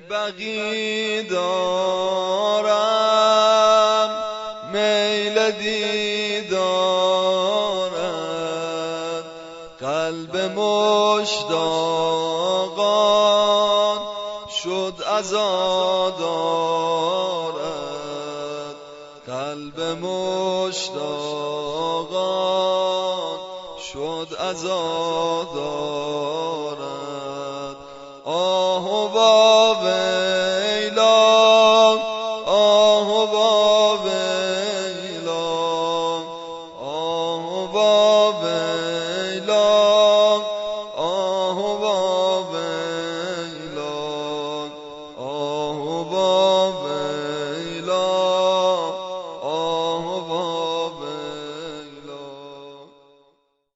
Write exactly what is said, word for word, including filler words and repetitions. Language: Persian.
بقی دارم، میل دیدارم، قلب مشتاقان شد عزادارد، قلب مشتاقان شد عزادارد. آه و باب